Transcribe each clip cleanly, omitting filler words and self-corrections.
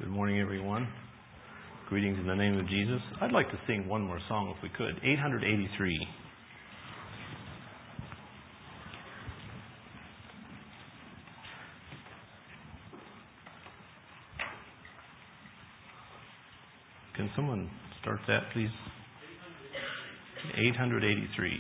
Good morning, everyone. Greetings in the name of Jesus. I'd like to sing one more song if we could. 883. Can someone start that, please? 883.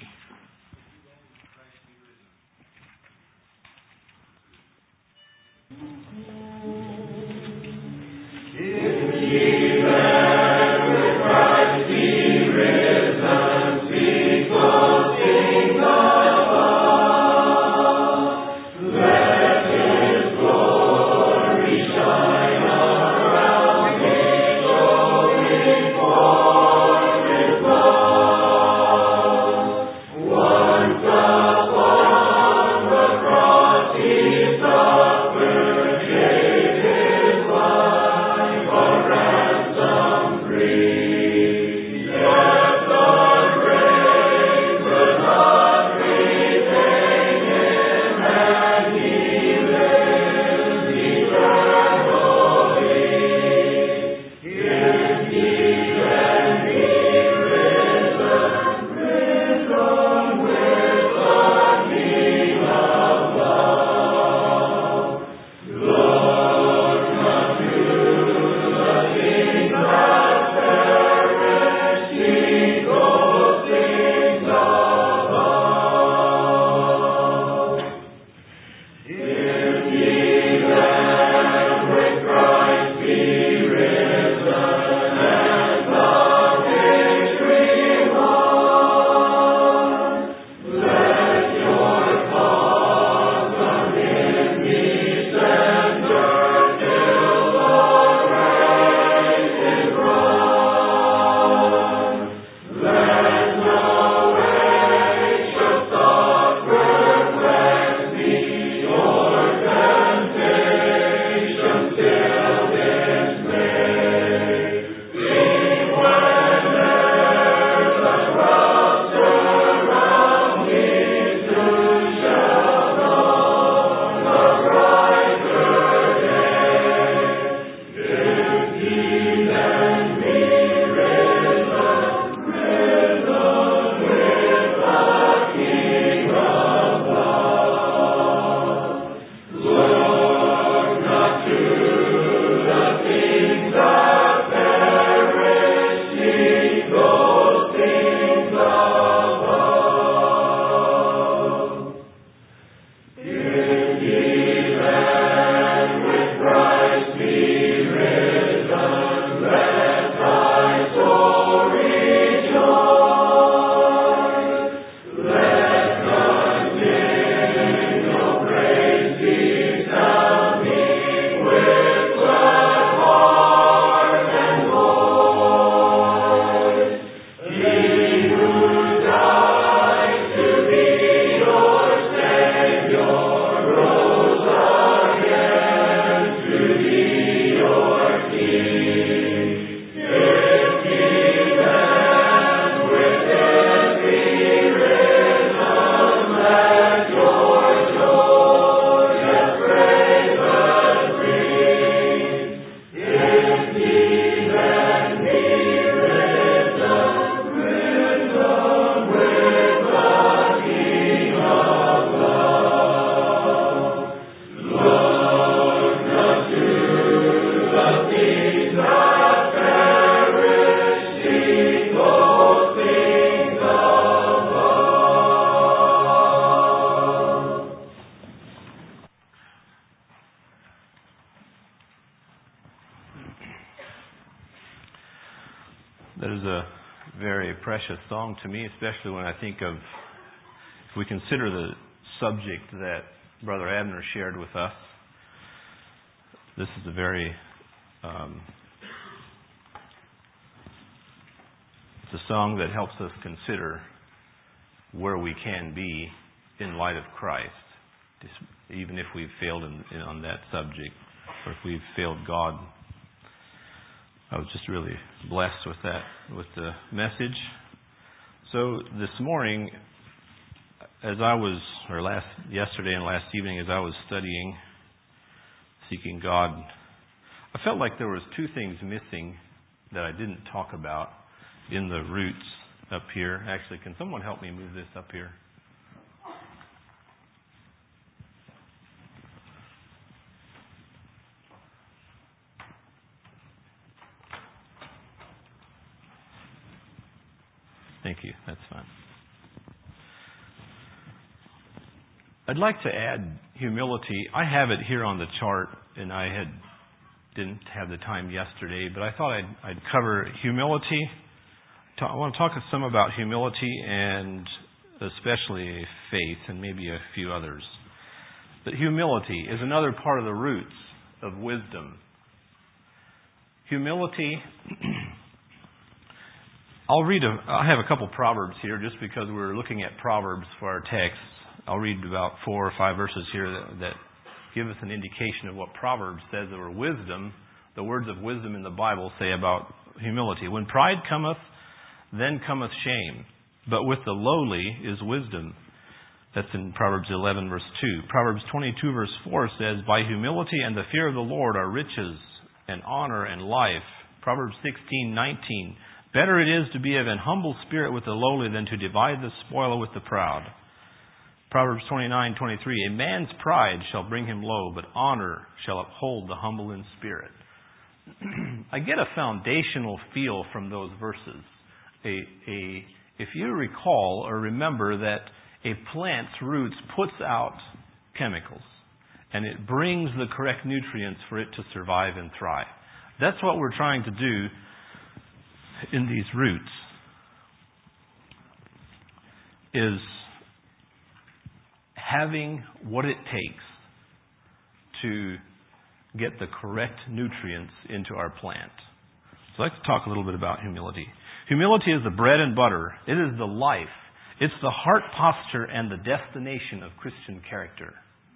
That is a very precious song to me, especially when I think of, if we consider the subject that Brother Abner shared with us. This is a very, it's a song that helps us consider where we can be in light of Christ, even if we've failed on that subject, or if we've failed God. I was just really blessed with that, with the message. So this morning, yesterday and last evening, as I was studying, seeking God, I felt like there was two things missing that I didn't talk about in the roots up here. Actually, can someone help me move this up here? Thank you. That's fine. I'd like to add humility. I have it here on the chart, and didn't have the time yesterday, but I thought I'd cover humility. I want to talk some about humility and especially faith and maybe a few others. But humility is another part of the roots of wisdom. Humility. I have a couple Proverbs here just because we're looking at Proverbs for our text. I'll read about 4 or 5 verses here that give us an indication of what Proverbs says over wisdom. The words of wisdom in the Bible say about humility. When pride cometh, then cometh shame. But with the lowly is wisdom. That's in Proverbs 11 verse 2. Proverbs 22 verse 4 says, by humility and the fear of the Lord are riches and honor and life. Proverbs 16:19. Better it is to be of an humble spirit with the lowly than to divide the spoil with the proud. Proverbs 29:23. A man's pride shall bring him low, but honor shall uphold the humble in spirit. I get a foundational feel from those verses. If you recall or remember that a plant's roots puts out chemicals, and it brings the correct nutrients for it to survive and thrive. That's what we're trying to do in these roots, is having what it takes to get the correct nutrients into our plant. So I'd like to talk a little bit about humility. Humility is the bread and butter. It is the life. It's the heart posture and the destination of Christian character.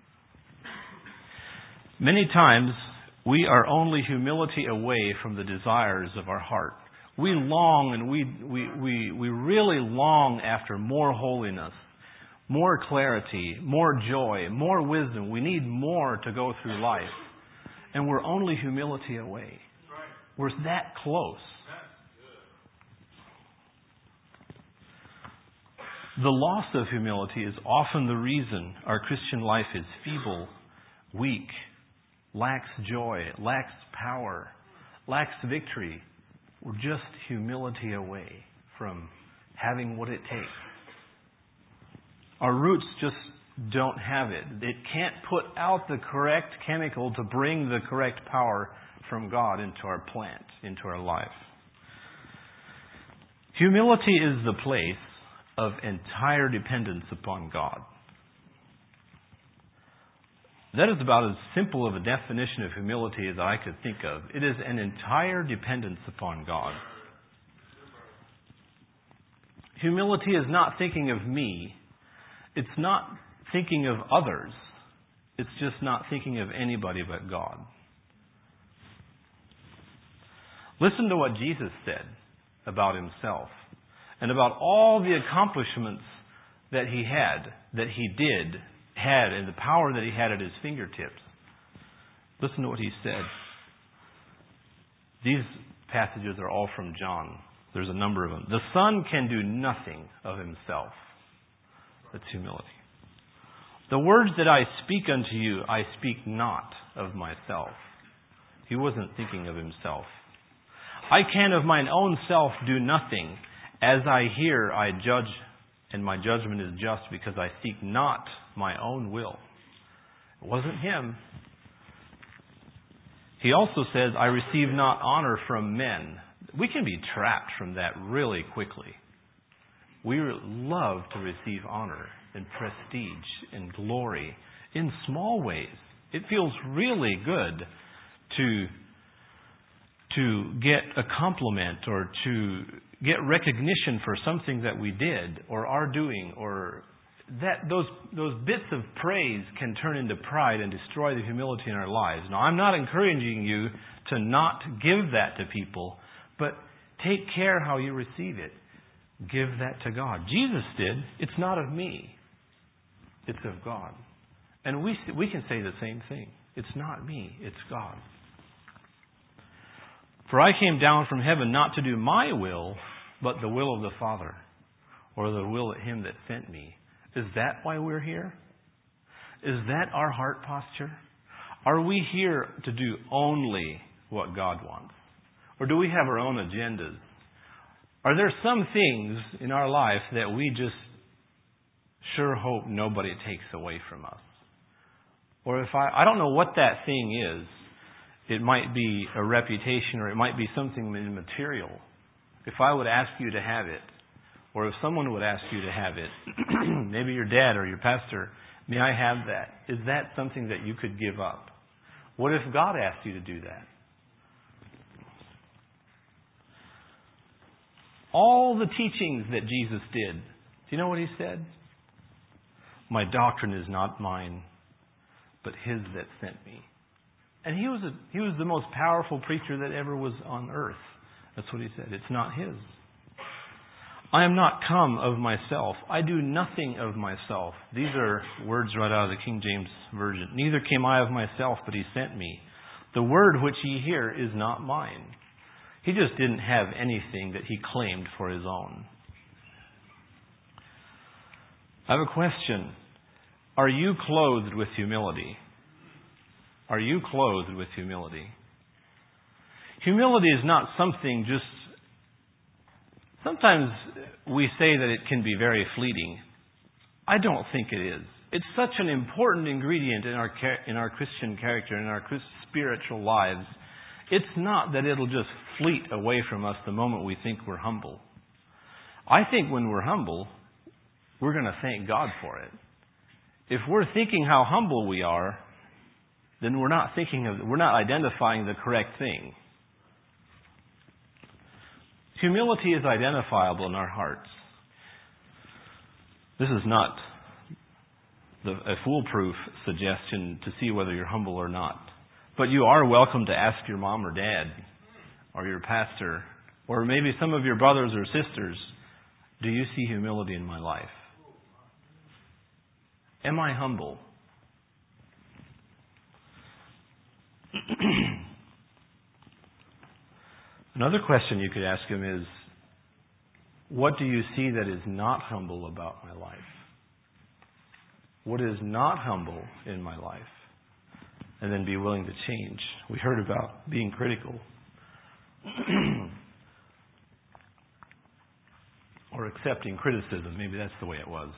Many times, we are only humility away from the desires of our heart. We long and we really long after more holiness, more clarity, more joy, more wisdom. We need more to go through life. And we're only humility away. We're that close. The loss of humility is often the reason our Christian life is feeble, weak, lacks joy, lacks power, lacks victory. We're just humility away from having what it takes. Our roots just don't have it. It can't put out the correct chemical to bring the correct power from God into our plant, into our life. Humility is the place of entire dependence upon God. That is about as simple of a definition of humility as I could think of. It is an entire dependence upon God. Humility is not thinking of me. It's not thinking of others. It's just not thinking of anybody but God. Listen to what Jesus said about himself and about all the accomplishments that he had, and the power that he had at his fingertips. Listen to what he said. These passages are all from John. There's a number of them. The Son can do nothing of himself. That's humility. The words that I speak unto you, I speak not of myself. He wasn't thinking of himself. I can of mine own self do nothing. As I hear, I judge, and my judgment is just, because I seek not my own will. It wasn't him. He also says, I receive not honor from men. We can be trapped from that really quickly. We love to receive honor and prestige and glory in small ways. It feels really good to get a compliment or to get recognition for something that we did or are doing, or that those bits of praise can turn into pride and destroy the humility in our lives. Now, I'm not encouraging you to not give that to people, but take care how you receive it. Give that to God. Jesus did. It's not of me. It's of God. And we can say the same thing. It's not me. It's God. For I came down from heaven not to do my will, but the will of the Father, or the will of Him that sent me. Is that why we're here? Is that our heart posture? Are we here to do only what God wants? Or do we have our own agendas? Are there some things in our life that we just sure hope nobody takes away from us? Or if I don't know what that thing is. It might be a reputation, or it might be something material. If I would ask you to have it, or if someone would ask you to have it, maybe your dad or your pastor, may I have that? Is that something that you could give up? What if God asked you to do that? All the teachings that Jesus did, do you know what He said? My doctrine is not mine, but His that sent me. And he was the most powerful preacher that ever was on earth. That's what He said. It's not His. I am not come of myself. I do nothing of myself. These are words right out of the King James Version. Neither came I of myself, but He sent me. The word which ye hear is not mine. He just didn't have anything that He claimed for His own. I have a question. Are you clothed with humility? Are you clothed with humility? Humility is not something just... Sometimes we say that it can be very fleeting. I don't think it is. It's such an important ingredient in our Christian character, in our spiritual lives. It's not that it'll just fleet away from us the moment we think we're humble. I think when we're humble, we're going to thank God for it. If we're thinking how humble we are, then we're not identifying the correct thing. Humility is identifiable in our hearts. This is not a foolproof suggestion to see whether you're humble or not. But you are welcome to ask your mom or dad, or your pastor, or maybe some of your brothers or sisters, do you see humility in my life? Am I humble? Another question you could ask Him is, what do you see that is not humble about my life? What is not humble in my life? And then be willing to change. We heard about being critical. Or accepting criticism. Maybe that's the way it was.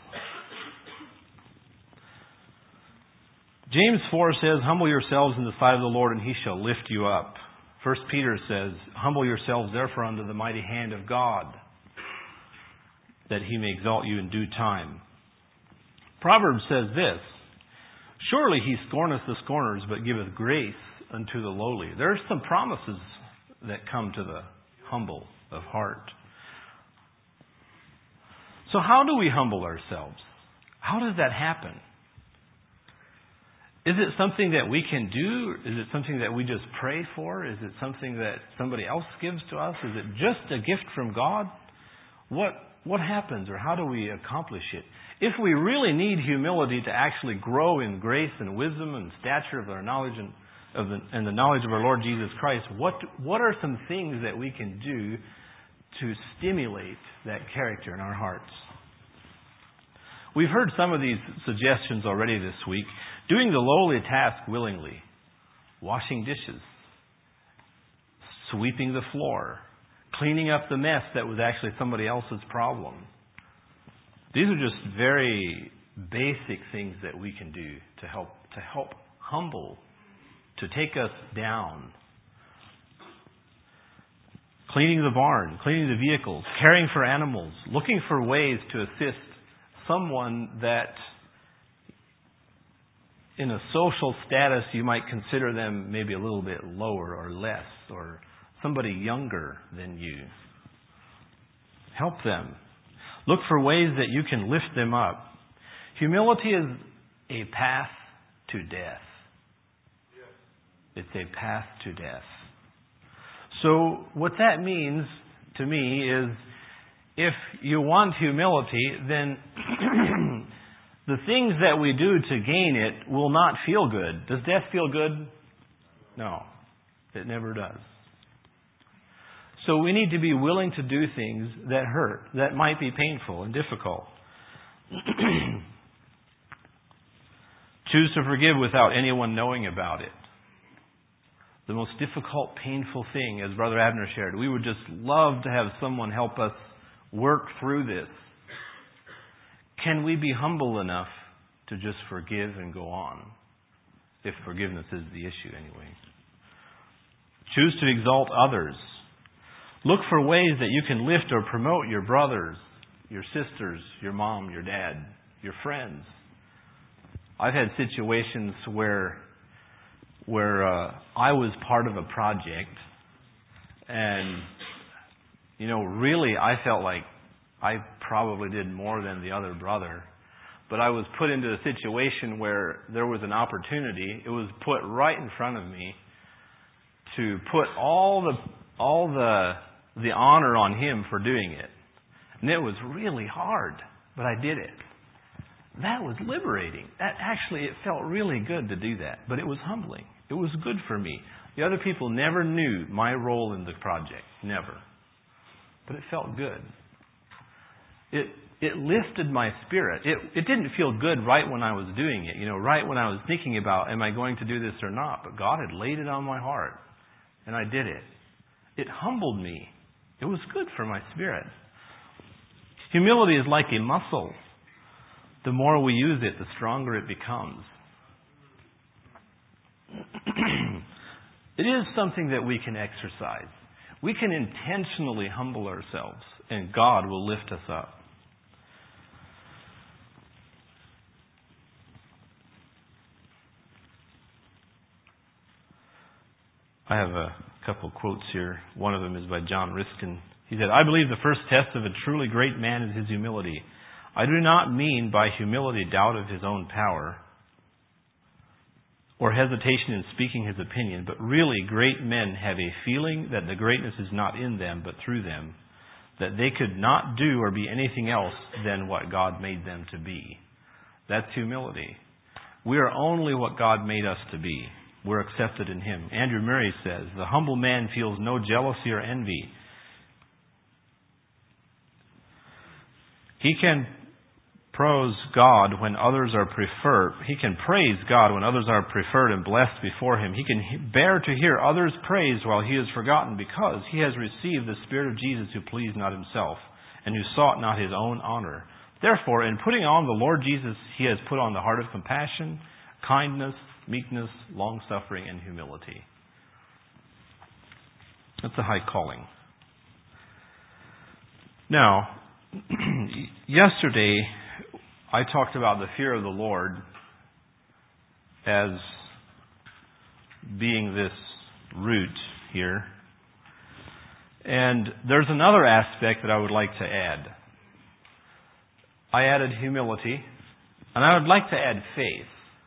James 4 says, humble yourselves in the sight of the Lord, and He shall lift you up. 1 Peter says, humble yourselves therefore under the mighty hand of God, that He may exalt you in due time. Proverbs says this, surely He scorneth the scorners, but giveth grace unto the lowly. There are some promises that come to the humble of heart. So how do we humble ourselves? How does that happen? Is it something that we can do? Is it something that we just pray for? Is it something that somebody else gives to us? Is it just a gift from God? What happens, or how do we accomplish it? If we really need humility to actually grow in grace and wisdom and stature of our knowledge and the knowledge of our Lord Jesus Christ, what are some things that we can do to stimulate that character in our hearts? We've heard some of these suggestions already this week. Doing the lowly task willingly. Washing dishes. Sweeping the floor. Cleaning up the mess that was actually somebody else's problem. These are just very basic things that we can do to help humble, to take us down. Cleaning the barn, cleaning the vehicles, caring for animals, looking for ways to assist someone that in a social status you might consider them maybe a little bit lower or less, or somebody younger than you. Help them. Look for ways that you can lift them up. Humility is a path to death. It's a path to death. So what that means to me is, if you want humility, then the things that we do to gain it will not feel good. Does death feel good? No, it never does. So we need to be willing to do things that hurt, that might be painful and difficult. Choose to forgive without anyone knowing about it. The most difficult, painful thing, as Brother Abner shared, we would just love to have someone help us work through this. Can we be humble enough to just forgive and go on? If forgiveness is the issue, anyway. Choose to exalt others. Look for ways that you can lift or promote your brothers, your sisters, your mom, your dad, your friends. I've had situations where I was part of a project, and really I felt like I probably did more than the other brother. But I was put into a situation where there was an opportunity. It was put right in front of me to put all the honor on him for doing it. And it was really hard, but I did it. That was liberating. It felt really good to do that, but it was humbling. It was good for me. The other people never knew my role in the project. Never. But it felt good. It lifted my spirit. It didn't feel good right when I was doing it, right when I was thinking about, am I going to do this or not? But God had laid it on my heart, and I did it. It humbled me. It was good for my spirit. Humility is like a muscle. The more we use it, the stronger it becomes. It is something that we can exercise. We can intentionally humble ourselves, and God will lift us up. I have a couple of quotes here. One of them is by John Riskin. He said, "I believe the first test of a truly great man is his humility. I do not mean by humility doubt of his own power or hesitation in speaking his opinion, but really great men have a feeling that the greatness is not in them but through them, that they could not do or be anything else than what God made them to be." That's humility. We are only what God made us to be. We're accepted in Him. Andrew Murray says, "The humble man feels no jealousy or envy. He can praise God when others are preferred. He can praise God when others are preferred and blessed before him. He can bear to hear others praised while he is forgotten, because he has received the Spirit of Jesus, who pleased not himself and who sought not his own honor. Therefore, in putting on the Lord Jesus, he has put on the heart of compassion, kindness, meekness, long-suffering, and humility." That's a high calling. Now, yesterday, I talked about the fear of the Lord as being this root here. And there's another aspect that I would like to add. I added humility, and I would like to add faith.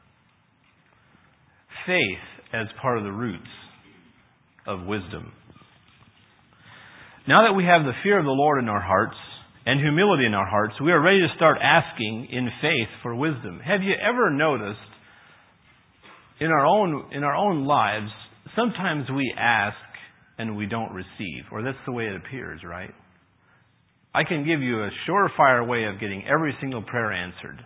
Faith as part of the roots of wisdom. Now that we have the fear of the Lord in our hearts and humility in our hearts, we are ready to start asking in faith for wisdom. Have you ever noticed in our own lives, sometimes we ask and we don't receive, or that's the way it appears, right? I can give you a surefire way of getting every single prayer answered.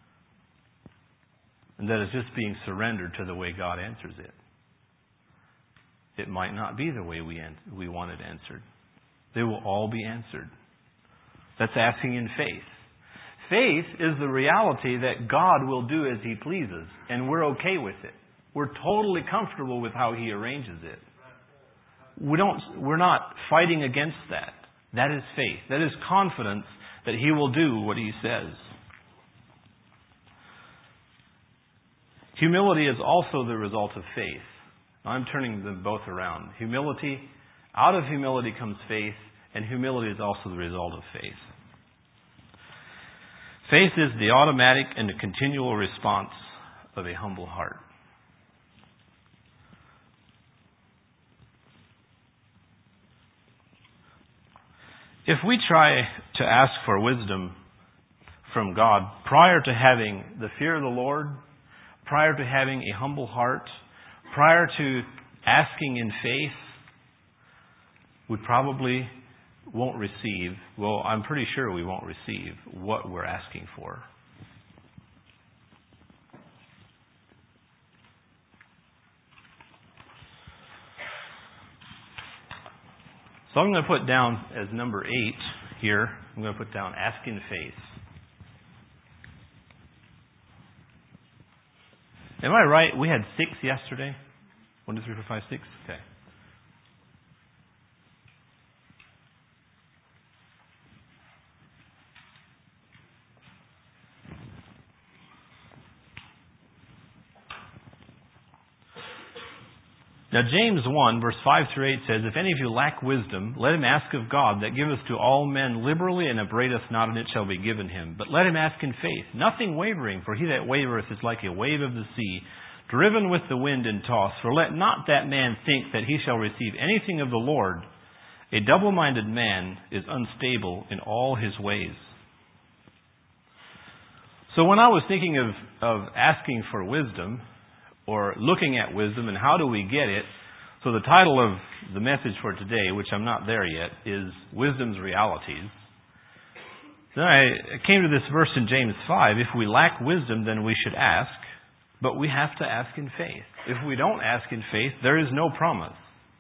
And that is just being surrendered to the way God answers it. It might not be the way we want it answered. They will all be answered. That's asking in faith. Faith is the reality that God will do as He pleases, and we're okay with it. We're totally comfortable with how He arranges it. We're not fighting against that. That is faith. That is confidence that He will do what He says. Humility is also the result of faith. I'm turning them both around. Humility, out of humility comes faith, and humility is also the result of faith. Faith is the automatic and the continual response of a humble heart. If we try to ask for wisdom from God prior to having the fear of the Lord, prior to having a humble heart, prior to asking in faith, we probably won't receive, well, I'm pretty sure we won't receive what we're asking for. So I'm going to put down as number 8 here, I'm going to put down ask in faith. Am I right? We had 6 yesterday? 1, 2, 3, 4, 5, 6? Okay. Now James 1, verse 5 through 8 says, If any of you lack wisdom, let him ask of God, that giveth to all men liberally, and upbraideth not, and it shall be given him. But let him ask in faith, nothing wavering, for he that wavereth is like a wave of the sea, driven with the wind and tossed. For let not that man think that he shall receive anything of the Lord. A double-minded man is unstable in all his ways. So when I was thinking of asking for wisdom, or looking at wisdom and how do we get it, so the title of the message for today, which I'm not there yet, is Wisdom's Realities. Then I came to this verse in James 5, if we lack wisdom, then we should ask, but we have to ask in faith. If we don't ask in faith, there is no promise.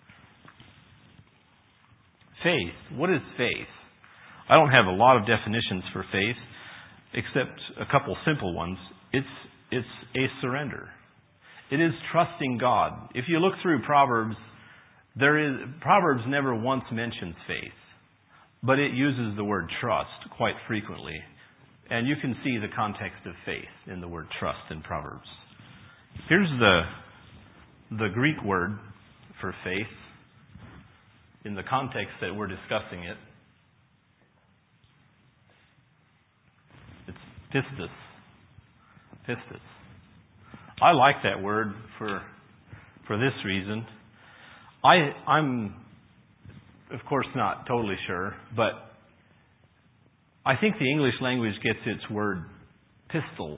Faith. What is faith? I don't have a lot of definitions for faith, except a couple simple ones. It's a surrender. It is trusting God. If you look through Proverbs, Proverbs never once mentions faith, but it uses the word trust quite frequently. And you can see the context of faith in the word trust in Proverbs. Here's the Greek word for faith in the context that we're discussing it. It's pistis. Pistis. I like that word for this reason. I'm, of course, not totally sure, but I think the English language gets its word pistol.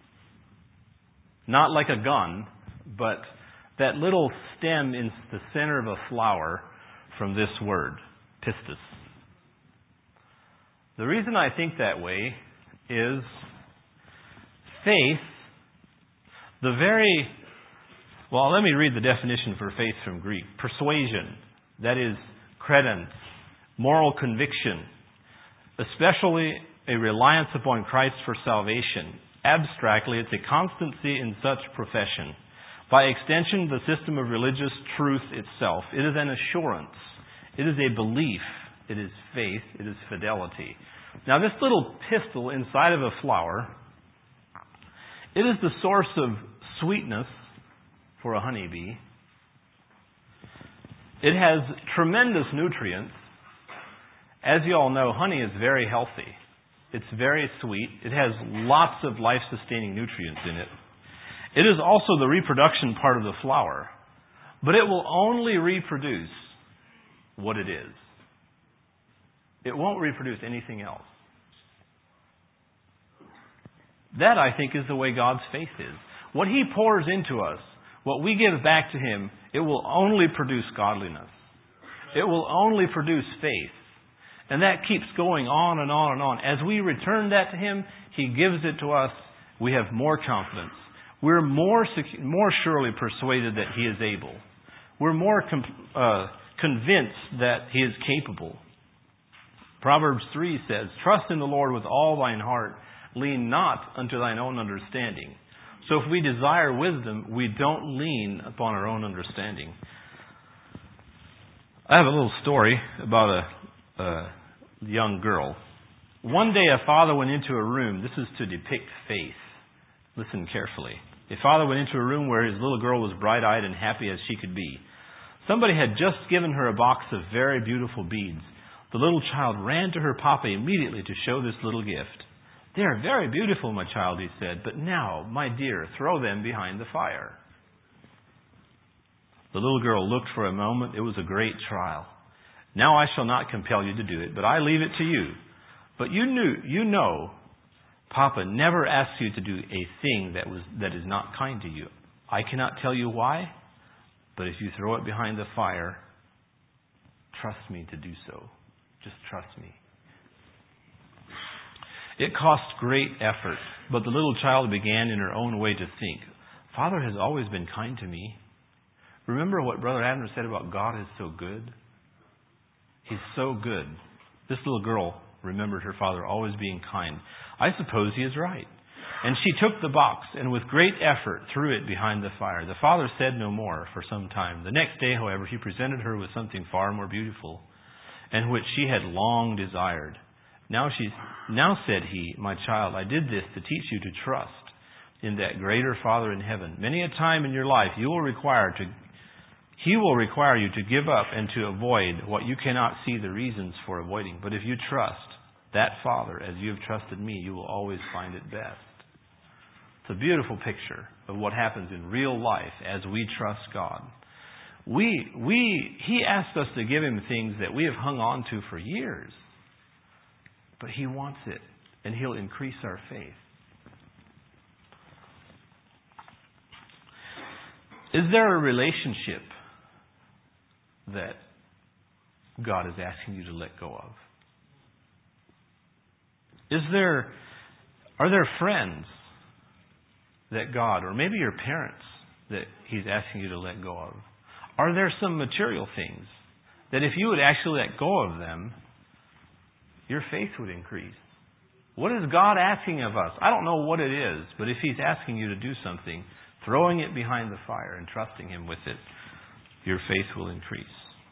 Not like a gun, but that little stem in the center of a flower from this word, pistis. The reason I think that way is faith. Let me read the definition for faith from Greek. Persuasion, that is credence, moral conviction, especially a reliance upon Christ for salvation. Abstractly, it's a constancy in such profession. By extension, the system of religious truth itself. It is an assurance. It is a belief. It is faith. It is fidelity. Now, this little pistil inside of a flower, it is the source of sweetness for a honeybee. It has tremendous nutrients. As you all know, honey is very healthy. It's very sweet. It has lots of life-sustaining nutrients in it. It is also the reproduction part of the flower, but it will only reproduce what it is. It won't reproduce anything else. That, I think, is the way God's faith is. What He pours into us, what we give back to Him, it will only produce godliness. It will only produce faith. And that keeps going on and on and on. As we return that to Him, He gives it to us. We have more confidence. We're more surely persuaded that He is able. We're more convinced that He is capable. Proverbs 3 says, Trust in the Lord with all thine heart. Lean not unto thine own understanding. So if we desire wisdom, we don't lean upon our own understanding. I have a little story about a young girl. One day a father went into a room. This is to depict faith. Listen carefully. A father went into a room where his little girl was bright-eyed and happy as she could be. Somebody had just given her a box of very beautiful beads. The little child ran to her papa immediately to show this little gift. They are very beautiful, my child, he said, but now, my dear, throw them behind the fire. The little girl looked for a moment. It was a great trial. Now I shall not compel you to do it, but I leave it to you. But you know, Papa never asks you to do a thing that is not kind to you. I cannot tell you why, but if you throw it behind the fire, trust me to do so. Just trust me. It cost great effort, but the little child began in her own way to think, Father has always been kind to me. Remember what Brother Abner said about God is so good? He's so good. This little girl remembered her father always being kind. I suppose he is right. And she took the box and with great effort threw it behind the fire. The father said no more for some time. The next day, however, he presented her with something far more beautiful and which she had long desired. Now said he, my child, I did this to teach you to trust in that greater Father in heaven. Many a time in your life He will require you to give up and to avoid what you cannot see the reasons for avoiding. But if you trust that Father as you have trusted me, you will always find it best. It's a beautiful picture of what happens in real life as we trust God. He asks us to give Him things that we have hung on to for years. But He wants it, and He'll increase our faith. Is there a relationship that God is asking you to let go of? Are there friends that God, or maybe your parents, that He's asking you to let go of? Are there some material things that if you would actually let go of them, your faith would increase? What is God asking of us? I don't know what it is, but if He's asking you to do something, throwing it behind the fire and trusting Him with it, your faith will increase.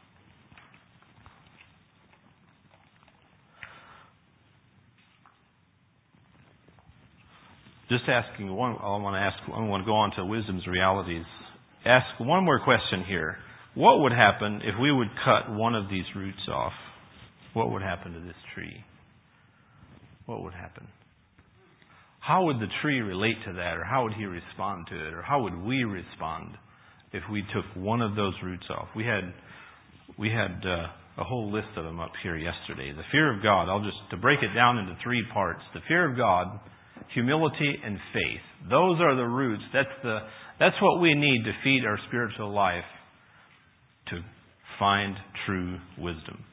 Just asking one, I want to go on to wisdom's realities. Ask one more question here. What would happen if we would cut one of these roots off? What would happen to this tree? What would happen? How would the tree relate to that? Or how would he respond to it? Or how would we respond if we took one of those roots off? We had a whole list of them up here yesterday. The fear of God, to break it down into 3 parts. The fear of God, humility, and faith. Those are the roots. That's what we need to feed our spiritual life to find true wisdom.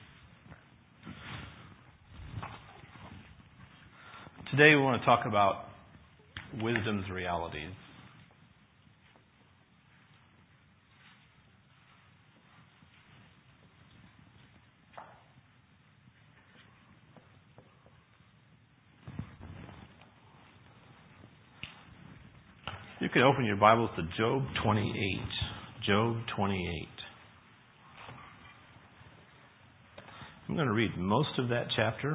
Today we want to talk about wisdom's realities. You can open your Bibles to Job 28. Job 28. I'm going to read most of that chapter.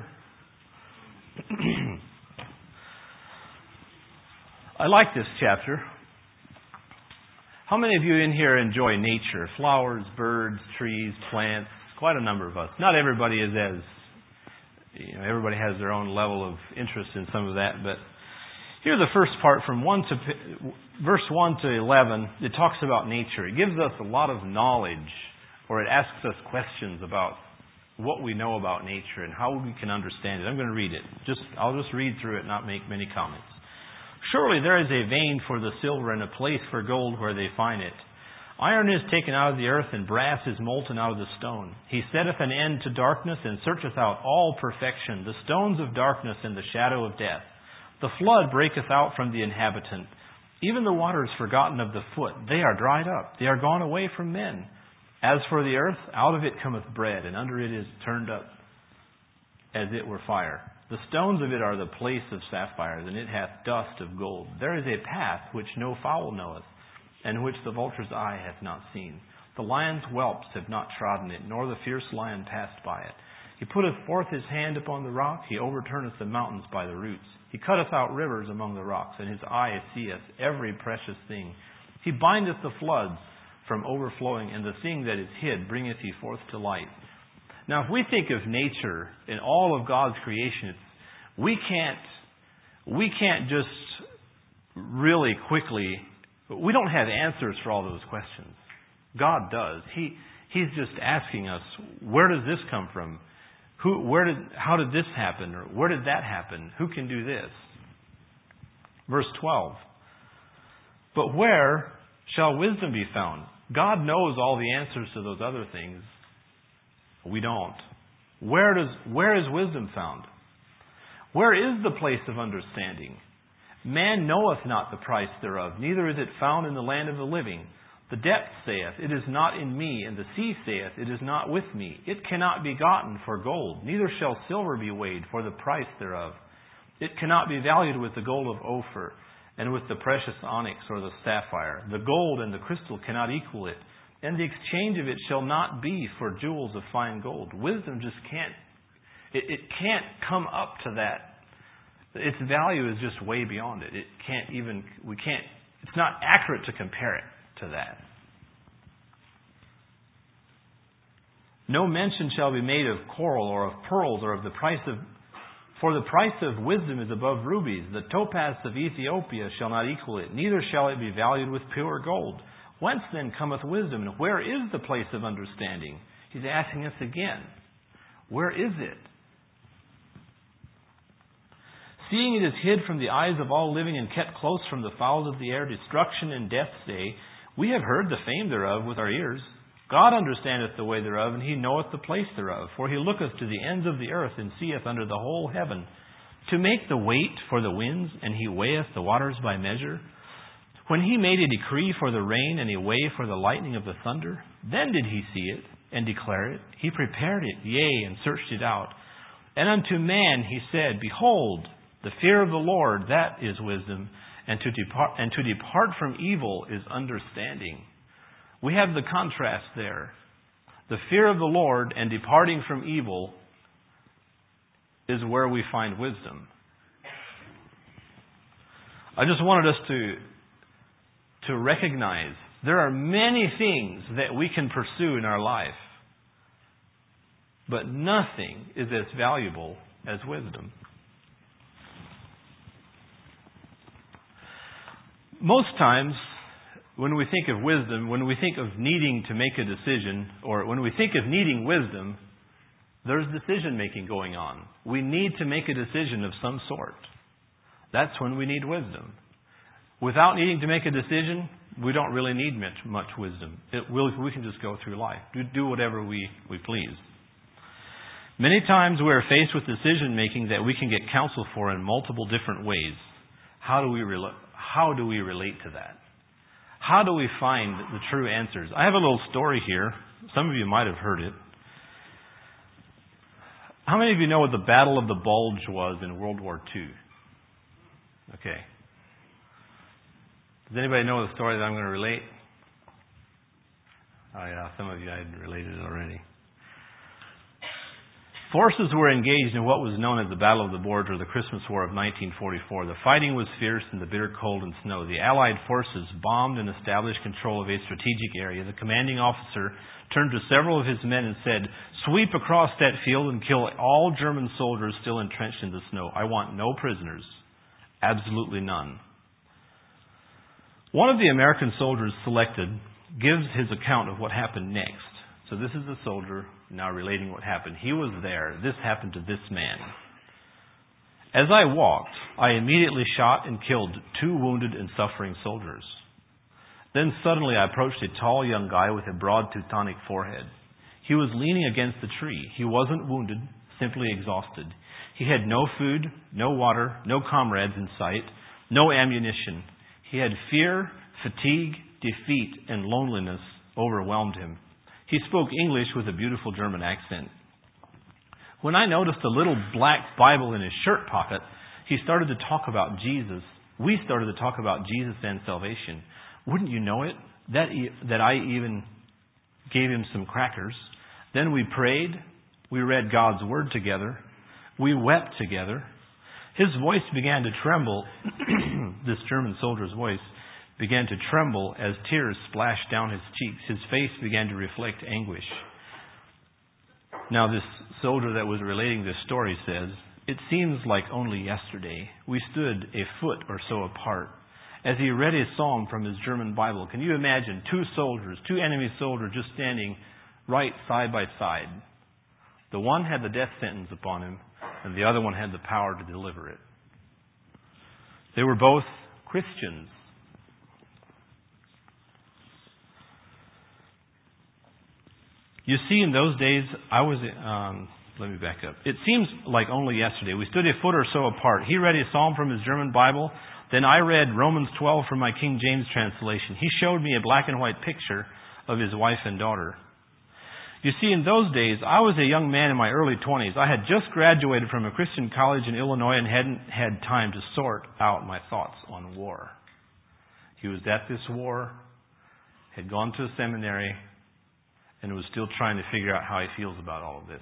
I like this chapter. How many of you in here enjoy nature? Flowers, birds, trees, plants? Quite a number of us. Not everybody is everybody has their own level of interest in some of that, but here the first part from verse 1 to 11, it talks about nature. It gives us a lot of knowledge, or it asks us questions about what we know about nature and how we can understand it. I'm going to read it. I'll just read through it, not make many comments. Surely there is a vein for the silver and a place for gold where they find it. Iron is taken out of the earth and brass is molten out of the stone. He setteth an end to darkness and searcheth out all perfection, the stones of darkness and the shadow of death. The flood breaketh out from the inhabitant. Even the waters forgotten of the foot, they are dried up. They are gone away from men. As for the earth, out of it cometh bread, and under it is turned up as it were fire. The stones of it are the place of sapphires, and it hath dust of gold. There is a path which no fowl knoweth, and which the vulture's eye hath not seen. The lion's whelps have not trodden it, nor the fierce lion passed by it. He putteth forth his hand upon the rock, he overturneth the mountains by the roots. He cutteth out rivers among the rocks, and his eye seeth every precious thing. He bindeth the floods from overflowing, and the thing that is hid bringeth he forth to light. Now, if we think of nature and all of God's creation, we can't just really quickly. We don't have answers for all those questions. God does. He's just asking us, where does this come from? How did this happen? Or where did that happen? Who can do this? Verse 12. But where shall wisdom be found? God knows all the answers to those other things. We don't. Where is wisdom found? Where is the place of understanding? Man knoweth not the price thereof, neither is it found in the land of the living. The depth saith, It is not in me, and the sea saith, It is not with me. It cannot be gotten for gold, neither shall silver be weighed for the price thereof. It cannot be valued with the gold of Ophir, and with the precious onyx or the sapphire. The gold and the crystal cannot equal it, and the exchange of it shall not be for jewels of fine gold. Wisdom just can't, it can't come up to that. Its value is just way beyond it. It's not accurate to compare it to that. No mention shall be made of coral or of pearls or of the price of, for the price of wisdom is above rubies. The topaz of Ethiopia shall not equal it, neither shall it be valued with pure gold. Whence then cometh wisdom, and where is the place of understanding? He's asking us again, where is it? Seeing it is hid from the eyes of all living and kept close from the fowls of the air, destruction and death's day, we have heard the fame thereof with our ears. God understandeth the way thereof, and He knoweth the place thereof. For He looketh to the ends of the earth, and seeth under the whole heaven, to make the weight for the winds, and He weigheth the waters by measure. When He made a decree for the rain, and a way for the lightning of the thunder, then did He see it, and declare it. He prepared it, yea, and searched it out. And unto man He said, Behold, the fear of the Lord, that is wisdom, and to depart from evil is understanding. We have the contrast there. The fear of the Lord and departing from evil is where we find wisdom. I just wanted us to recognize there are many things that we can pursue in our life, but nothing is as valuable as wisdom. Most times, when we think of wisdom, when we think of needing to make a decision, or when we think of needing wisdom, there's decision making going on. We need to make a decision of some sort. That's when we need wisdom. Without needing to make a decision, we don't really need much wisdom. We can just go through life, do whatever we please. Many times we are faced with decision making that we can get counsel for in multiple different ways. How do we relate to that? How do we find the true answers? I have a little story here. Some of you might have heard it. How many of you know what the Battle of the Bulge was in World War II? Okay. Does anybody know the story that I'm going to relate? Oh yeah, some of you had related it already. Forces were engaged in what was known as the Battle of the Bulge, or the Christmas War of 1944. The fighting was fierce in the bitter cold and snow. The Allied forces bombed and established control of a strategic area. The commanding officer turned to several of his men and said, "Sweep across that field and kill all German soldiers still entrenched in the snow. I want no prisoners. Absolutely none." One of the American soldiers selected gives his account of what happened next. So this is the soldier now relating what happened. He was there. This happened to this man. As I walked, I immediately shot and killed 2 wounded and suffering soldiers. Then suddenly I approached a tall young guy with a broad Teutonic forehead. He was leaning against the tree. He wasn't wounded, simply exhausted. He had no food, no water, no comrades in sight, no ammunition. He had fear, fatigue, defeat, and loneliness overwhelmed him. He spoke English with a beautiful German accent. When I noticed a little black Bible in his shirt pocket, he started to talk about Jesus. We started to talk about Jesus and salvation. Wouldn't you know it? That I even gave him some crackers. Then we prayed. We read God's Word together. We wept together. His voice began to tremble. This German soldier's voice began to tremble as tears splashed down his cheeks. His face began to reflect anguish. Now this soldier that was relating this story says, "It seems like only yesterday we stood a foot or so apart as he read a psalm from his German Bible." Can you imagine 2 enemy soldiers just standing right side by side? The one had the death sentence upon him, and the other one had the power to deliver it. They were both Christians. You see, in those days, let me back up. It seems like only yesterday. We stood a foot or so apart. He read a psalm from his German Bible. Then I read Romans 12 from my King James translation. He showed me a black and white picture of his wife and daughter. You see, in those days, I was a young man in my early 20s. I had just graduated from a Christian college in Illinois and hadn't had time to sort out my thoughts on war. He was at this war, had gone to a seminary, and was still trying to figure out how he feels about all of this.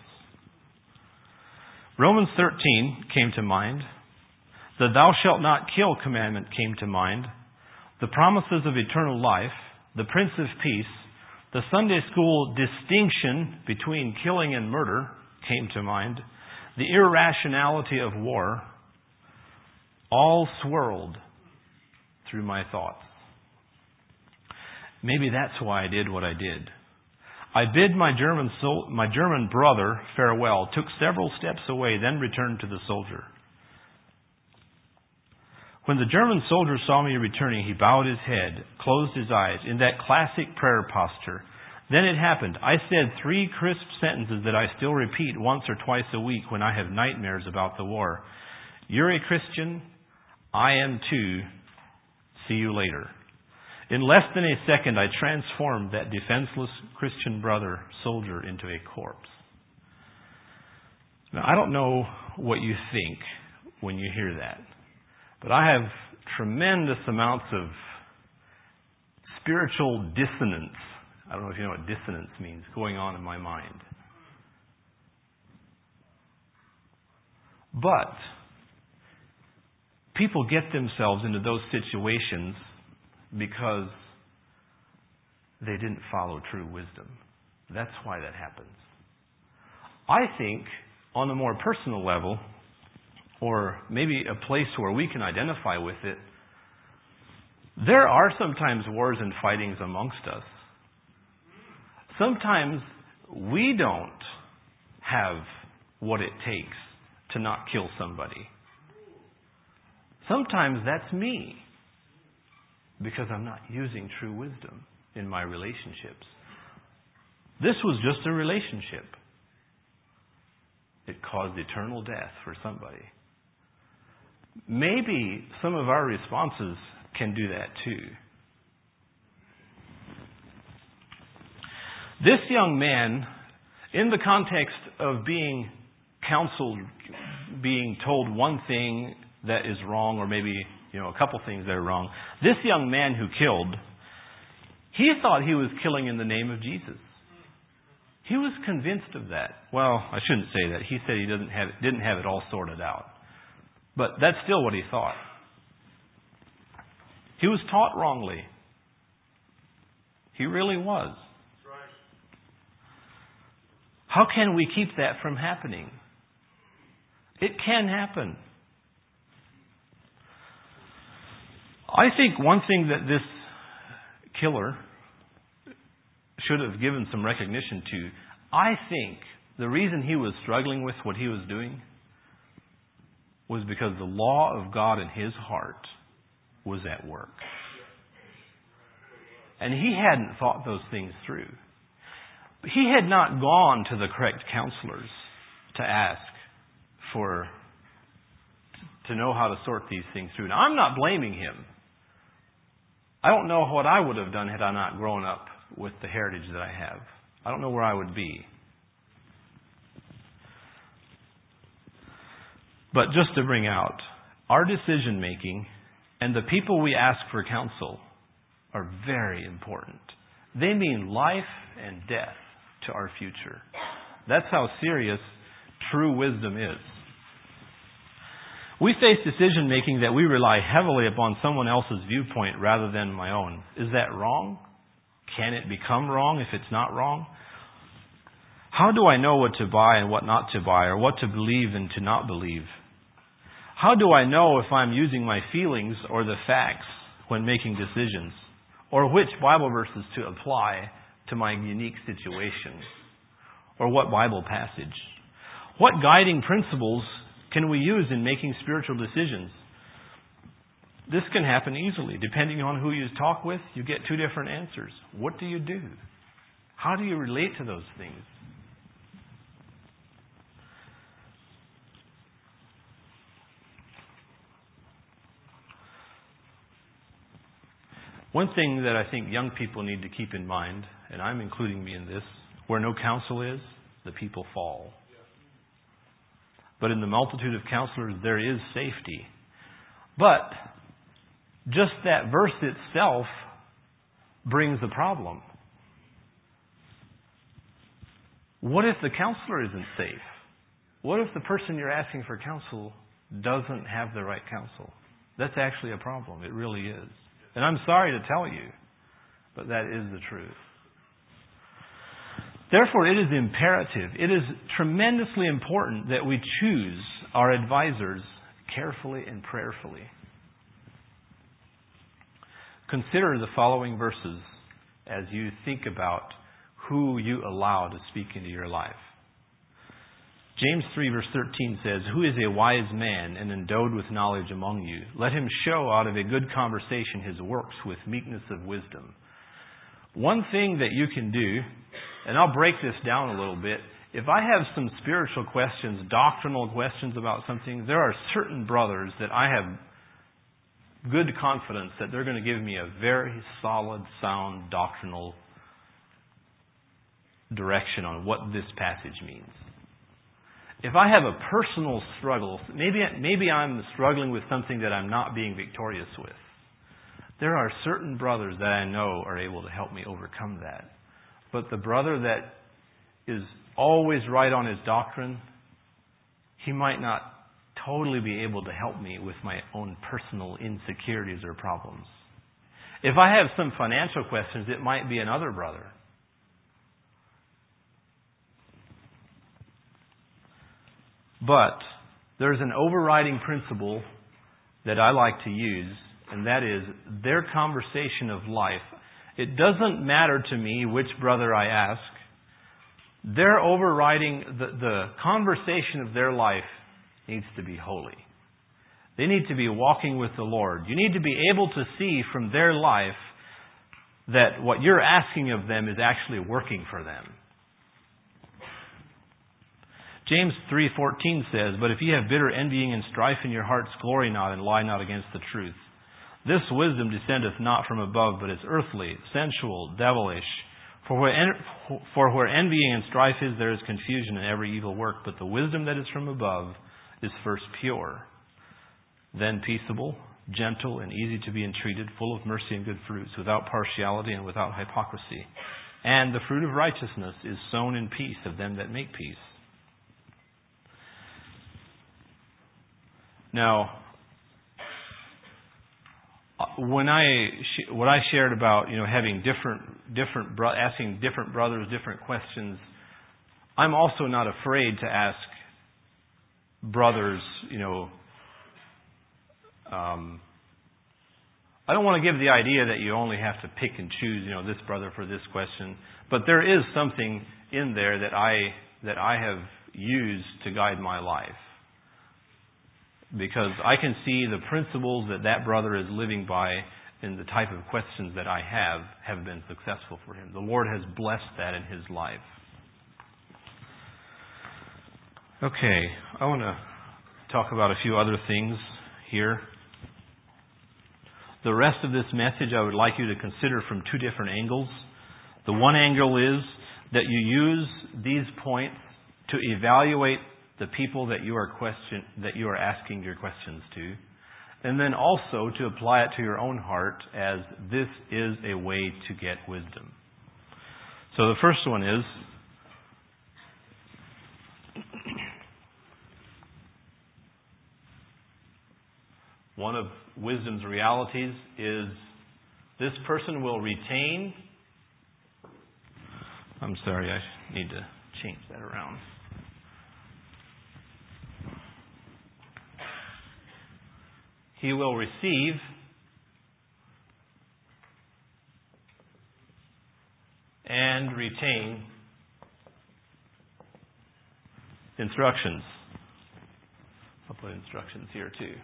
Romans 13 came to mind. The thou shalt not kill commandment came to mind. The promises of eternal life, the Prince of Peace, the Sunday school distinction between killing and murder came to mind. The irrationality of war all swirled through my thoughts. Maybe that's why I did what I did. I bid my German brother farewell, took several steps away, then returned to the soldier. When the German soldier saw me returning, he bowed his head, closed his eyes, in that classic prayer posture. Then it happened. I said 3 crisp sentences that I still repeat once or twice a week when I have nightmares about the war. You're a Christian. I am too. See you later. In less than a second, I transformed that defenseless Christian brother soldier into a corpse. Now, I don't know what you think when you hear that, but I have tremendous amounts of spiritual dissonance. I don't know if you know what dissonance means, going on in my mind. But people get themselves into those situations because they didn't follow true wisdom. That's why that happens. I think on a more personal level, or maybe a place where we can identify with it, there are sometimes wars and fightings amongst us. Sometimes we don't have what it takes to not kill somebody. Sometimes that's me, because I'm not using true wisdom in my relationships. This was just a relationship. It caused eternal death for somebody. Maybe some of our responses can do that too. This young man, in the context of being counseled, being told one thing that is wrong, or maybe a couple things that are wrong, this young man who killed, he thought he was killing in the name of Jesus. He was convinced of that. Well, I shouldn't say that. He said he didn't have it all sorted out. But that's still what he thought. He was taught wrongly. He really was. How can we keep that from happening? It can happen. I think one thing that this killer should have given some recognition to, I think the reason he was struggling with what he was doing was because the law of God in his heart was at work. And he hadn't thought those things through. He had not gone to the correct counselors to ask to know how to sort these things through. Now, I'm not blaming him. I don't know what I would have done had I not grown up with the heritage that I have. I don't know where I would be. But just to bring out, our decision making and the people we ask for counsel are very important. They mean life and death to our future. That's how serious true wisdom is. We face decision making that we rely heavily upon someone else's viewpoint rather than my own. Is that wrong? Can it become wrong if it's not wrong? How do I know what to buy and what not to buy, or what to believe and to not believe? How do I know if I'm using my feelings or the facts when making decisions, or which Bible verses to apply to my unique situation, or what Bible passage? What guiding principles can we use in making spiritual decisions? This can happen easily. Depending on who you talk with, you get two different answers. What do you do? How do you relate to those things? One thing that I think young people need to keep in mind, and I'm including me in this, where no counsel is, the people fall. But in the multitude of counselors, there is safety. But just that verse itself brings the problem. What if the counselor isn't safe? What if the person you're asking for counsel doesn't have the right counsel? That's actually a problem. It really is. And I'm sorry to tell you, but that is the truth. Therefore, it is imperative, it is tremendously important that we choose our advisors carefully and prayerfully. Consider the following verses as you think about who you allow to speak into your life. James 3 verse 13 says, "Who is a wise man and endowed with knowledge among you? Let him show out of a good conversation his works with meekness of wisdom." One thing that you can do, and I'll break this down a little bit. If I have some spiritual questions, doctrinal questions about something, there are certain brothers that I have good confidence that they're going to give me a very solid, sound doctrinal direction on what this passage means. If I have a personal struggle, maybe I'm struggling with something that I'm not being victorious with, there are certain brothers that I know are able to help me overcome that. But the brother that is always right on his doctrine, he might not totally be able to help me with my own personal insecurities or problems. If I have some financial questions, it might be another brother. But there's an overriding principle that I like to use, and that is their conversation of life. It doesn't matter to me which brother I ask. Their overriding, the conversation of their life needs to be holy. They need to be walking with the Lord. You need to be able to see from their life that what you're asking of them is actually working for them. James 3:14 says, "But if ye have bitter envying and strife in your hearts, glory not and lie not against the truth. This wisdom descendeth not from above, but is earthly, sensual, devilish. For where envying and strife is, there is confusion in every evil work. But the wisdom that is from above is first pure, then peaceable, gentle, and easy to be entreated, full of mercy and good fruits, without partiality and without hypocrisy. And the fruit of righteousness is sown in peace of them that make peace." Now, what I shared about having asking different brothers different questions, I'm also not afraid to ask brothers. I don't want to give the idea that you only have to pick and choose this brother for this question, but there is something in there that I have used to guide my life. Because I can see the principles that brother is living by and the type of questions that I have been successful for him. The Lord has blessed that in his life. Okay, I want to talk about a few other things here. The rest of this message I would like you to consider from two different angles. The one angle is that you use these points to evaluate the people that you are asking your questions to, and then also to apply it to your own heart, as this is a way to get wisdom. So the first one is, one of wisdom's realities is this person will retain. I'm sorry, I need to change that around. He will receive and retain instructions. I'll put instructions here too.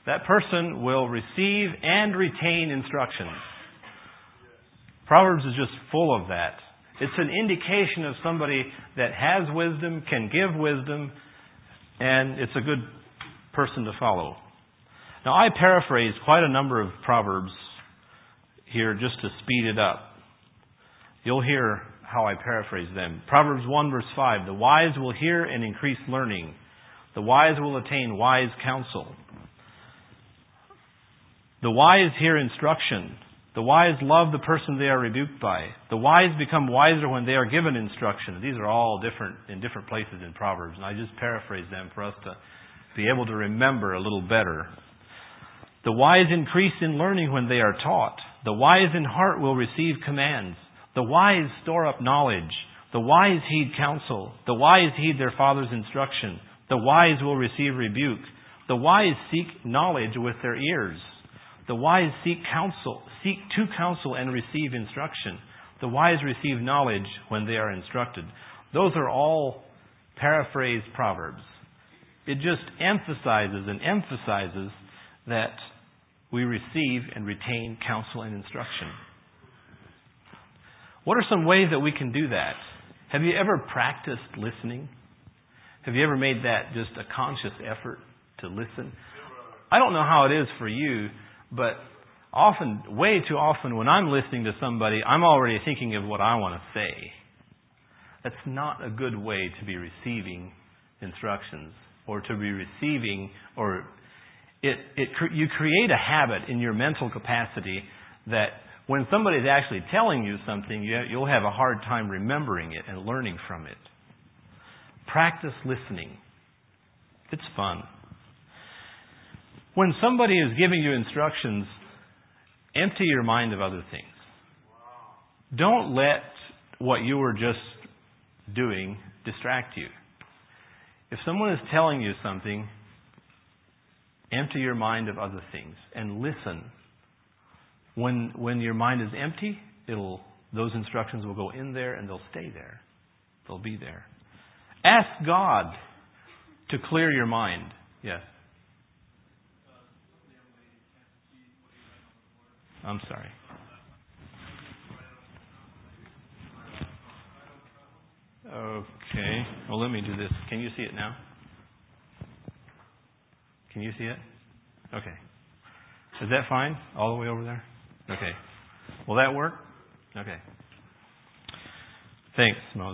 that person will receive and retain instructions. Proverbs is just full of that. It's an indication of somebody that has wisdom, can give wisdom, and it's a good person to follow. Now, I paraphrase quite a number of Proverbs here just to speed it up. You'll hear how I paraphrase them. Proverbs 1 verse 5, the wise will hear and increase learning. The wise will attain wise counsel. The wise hear instruction. The wise love the person they are rebuked by. The wise become wiser when they are given instruction. These are all different in different places in Proverbs, and I just paraphrase them for us to be able to remember a little better. The wise increase in learning when they are taught. The wise in heart will receive commands. The wise store up knowledge. The wise heed counsel. The wise heed their father's instruction. The wise will receive rebuke. The wise seek knowledge with their ears. The wise seek to counsel and receive instruction. The wise receive knowledge when they are instructed. Those are all paraphrased Proverbs. It just emphasizes that we receive and retain counsel and instruction. What are some ways that we can do that? Have you ever practiced listening? Have you ever made that just a conscious effort to listen? I don't know how it is for you, but way too often when I'm listening to somebody, I'm already thinking of what I want to say. That's not a good way to be receiving instructions or to be receiving, or you create a habit in your mental capacity that when somebody's actually telling you something, you'll have a hard time remembering it and learning from it. Practice listening. It's fun. When somebody is giving you instructions, empty your mind of other things. Don't let what you were just doing distract you. If someone is telling you something, empty your mind of other things and listen. When your mind is empty, those instructions will go in there and they'll stay there. They'll be there. Ask God to clear your mind. Yes. I'm sorry. Okay. Well, let me do this. Can you see it now? Can you see it? Okay. Is that fine? All the way over there? Okay. Will that work? Okay. Thanks, Mose.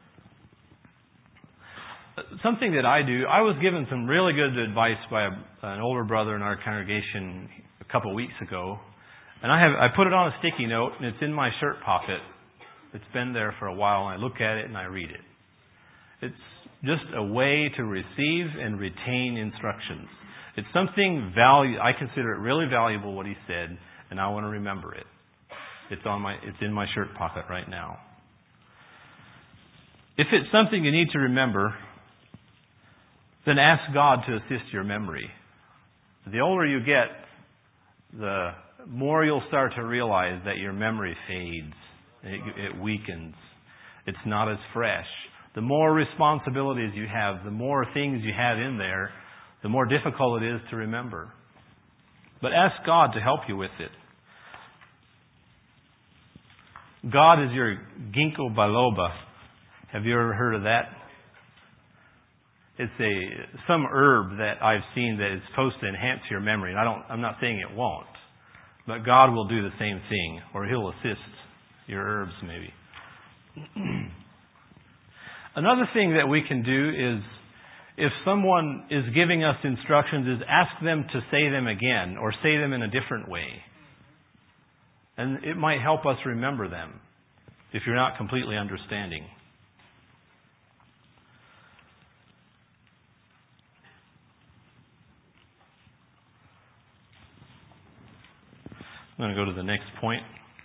Something that I do, I was given some really good advice by an older brother in our congregation a couple of weeks ago. And I put it on a sticky note, and it's in my shirt pocket. It's been there for a while, and I look at it and I read it. It's just a way to receive and retain instructions. It's something I consider it really valuable what he said, and I want to remember it. It's in my shirt pocket right now. If it's something you need to remember, then ask God to assist your memory. The older you get, the more you'll start to realize that your memory fades. It weakens. It's not as fresh. The more responsibilities you have, the more things you have in there, the more difficult it is to remember. But ask God to help you with it. God is your ginkgo biloba. Have you ever heard of that? It's some herb that I've seen that is supposed to enhance your memory. And I'm not saying it won't, but God will do the same thing, or He'll assist your herbs maybe. Another thing that we can do is, if someone is giving us instructions, is ask them to say them again or say them in a different way. And it might help us remember them if you're not completely understanding. I'm going to go to the next point.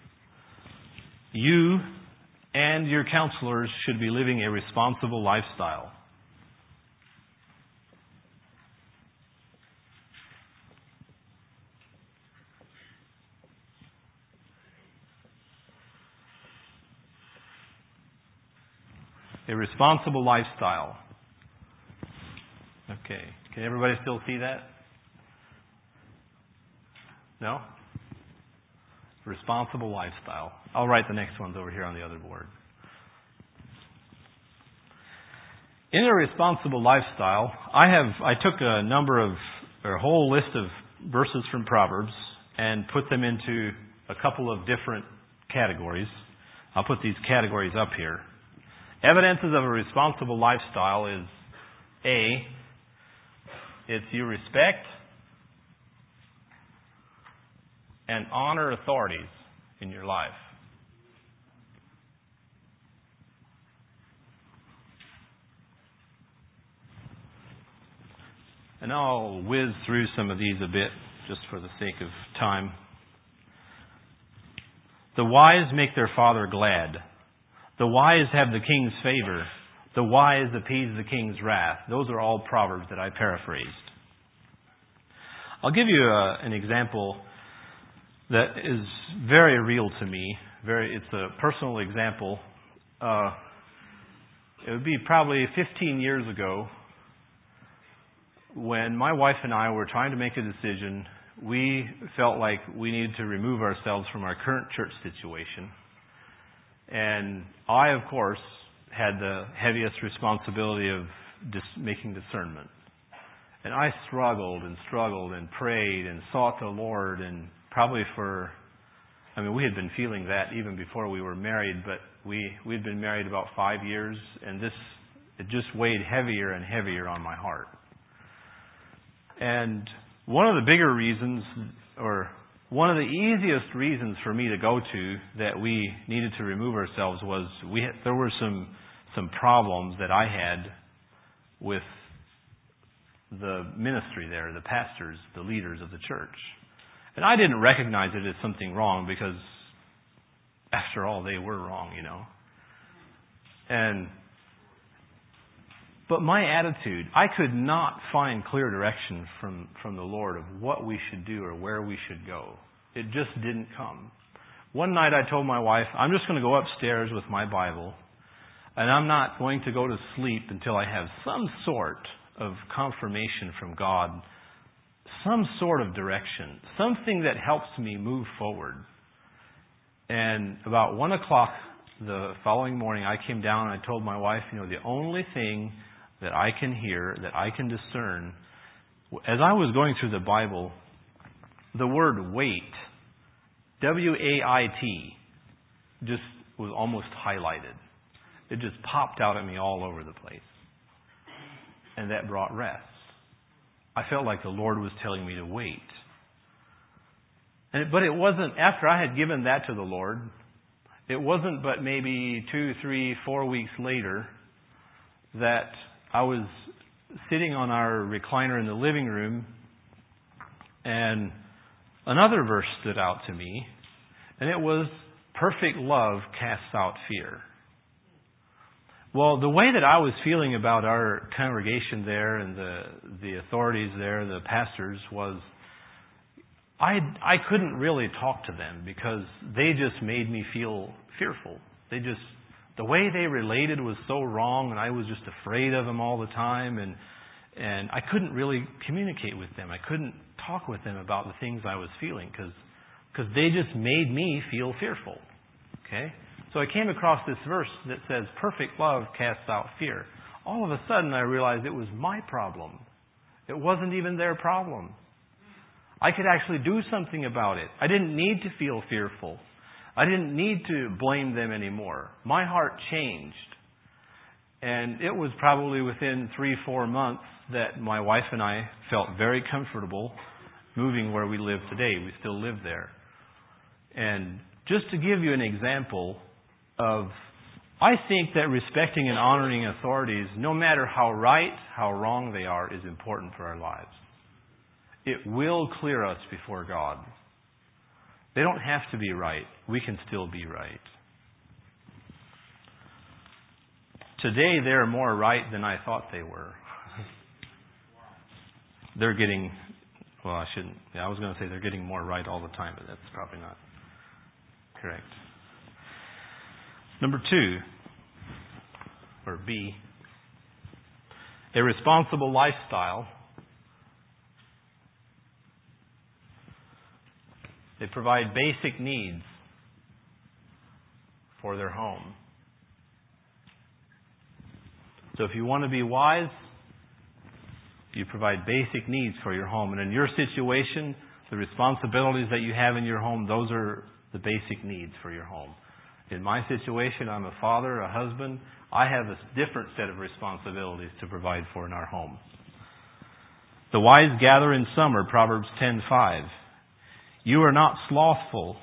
You and your counselors should be living a responsible lifestyle. A responsible lifestyle. Okay. Can everybody still see that? No? Responsible lifestyle. I'll write the next ones over here on the other board. In a responsible lifestyle, I took a whole list of verses from Proverbs and put them into a couple of different categories. I'll put these categories up here. Evidences of a responsible lifestyle is A, it's you respect and honor authorities in your life. And I'll whiz through some of these a bit just for the sake of time. The wise make their father glad. The wise have the king's favor. The wise appease the king's wrath. Those are all Proverbs that I paraphrased. I'll give you an example that is very real to me. It's a personal example. It would be probably 15 years ago when my wife and I were trying to make a decision. We felt like we needed to remove ourselves from our current church situation. And I, of course, had the heaviest responsibility of making discernment. And I struggled and prayed and sought the Lord, and probably we had been feeling that even before we were married, but we'd been married about 5 years, and it just weighed heavier and heavier on my heart. And one of the bigger reasons, or one of the easiest reasons for me to go to that we needed to remove ourselves was there were some problems that I had with the ministry there, the pastors, the leaders of the church. And I didn't recognize it as something wrong because, after all, they were wrong, But my attitude, I could not find clear direction from the Lord of what we should do or where we should go. It just didn't come. One night I told my wife, I'm just going to go upstairs with my Bible, and I'm not going to go to sleep until I have some sort of confirmation from God, some sort of direction, something that helps me move forward. And about 1 o'clock the following morning, I came down and I told my wife, the only thing that I can hear, that I can discern, as I was going through the Bible, the word wait, W-A-I-T, just was almost highlighted. It just popped out at me all over the place. And that brought rest. I felt like the Lord was telling me to wait. But it wasn't, after I had given that to the Lord, it wasn't but maybe 2, 3, 4 weeks later that I was sitting on our recliner in the living room, and another verse stood out to me, and it was, perfect love casts out fear. Well, the way that I was feeling about our congregation there and the authorities there, the pastors, was I couldn't really talk to them because they just made me feel fearful. The way they related was so wrong, and I was just afraid of them all the time, and I couldn't really communicate with them. I couldn't talk with them about the things I was feeling because they just made me feel fearful. Okay? So I came across this verse that says, perfect love casts out fear. All of a sudden I realized it was my problem. It wasn't even their problem. I could actually do something about it. I didn't need to feel fearful. I didn't need to blame them anymore. My heart changed. And it was probably within 3-4 months that my wife and I felt very comfortable moving where we live today. We still live there. And just to give you an example of, I think that respecting and honoring authorities, no matter how right, how wrong they are, is important for our lives. It will clear us before God. They don't have to be right. We can still be right. Today, they're more right than I thought they were. They're getting, I was going to say they're getting more right all the time, but that's probably not correct. Number 2, or B, a responsible lifestyle They provide basic needs for their home. So if you want to be wise, you provide basic needs for your home. And in your situation, the responsibilities that you have in your home, those are the basic needs for your home. In my situation, I'm a father, a husband. I have a different set of responsibilities to provide for in our home. The wise gather in summer, Proverbs 10:5. You are not slothful.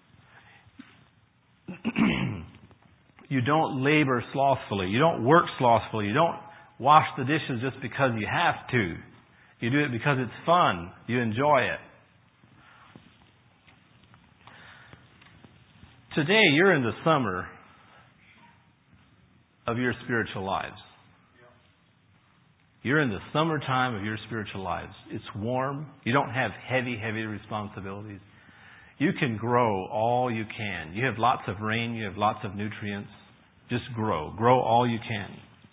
You don't labor slothfully. You don't work slothfully. You don't wash the dishes just because you have to. You do it because it's fun. You enjoy it. Today, you're in the summer of your spiritual lives. You're in the summertime of your spiritual lives. It's warm. You don't have heavy responsibilities. You can grow all you can. You have lots of rain. You have lots of nutrients. Just grow. Grow all you can.